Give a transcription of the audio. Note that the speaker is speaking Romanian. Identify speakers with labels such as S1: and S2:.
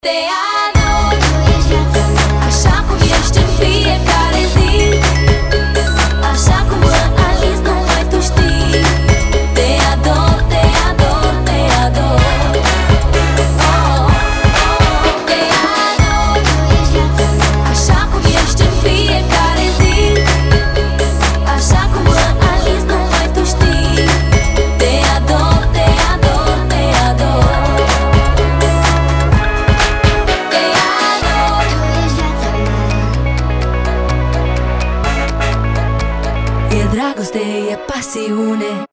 S1: Te ador, așa cum ești în fiecare zi, așa cum mă alinzi numai tu știi. Te ador, te ador, te ador. Oh, oh, te ador, așa cum ești în fiecare zi, așa cum mă alinzi numai tu știi. Te ador, te ador, te ador. E dragoste, e pasiune.